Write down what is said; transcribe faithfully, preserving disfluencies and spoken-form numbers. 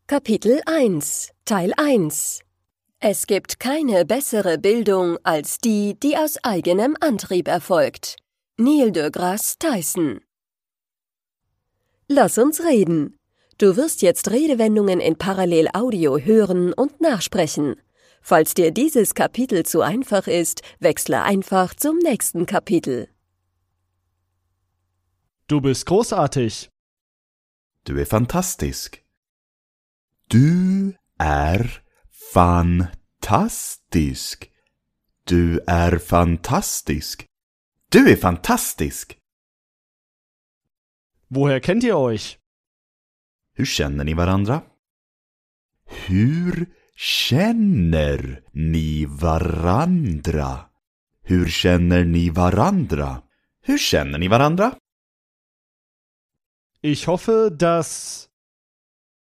Kapitel eins, Teil eins. Es gibt keine bessere Bildung als die, die aus eigenem Antrieb erfolgt. Neil deGrasse Tyson. Lass uns reden. Du wirst jetzt Redewendungen in Parallelaudio hören und nachsprechen. Falls dir dieses Kapitel zu einfach ist, wechsle einfach zum nächsten Kapitel. Du bist großartig. Du är fantastisk. Du är fantastisk. Du är fantastisk. Du är fantastisk. Woher kennt ihr euch? Hur känner ni varandra? Hur känner ni varandra? Hur känner ni varandra? Hur känner ni varandra? Ich hoffe, dass...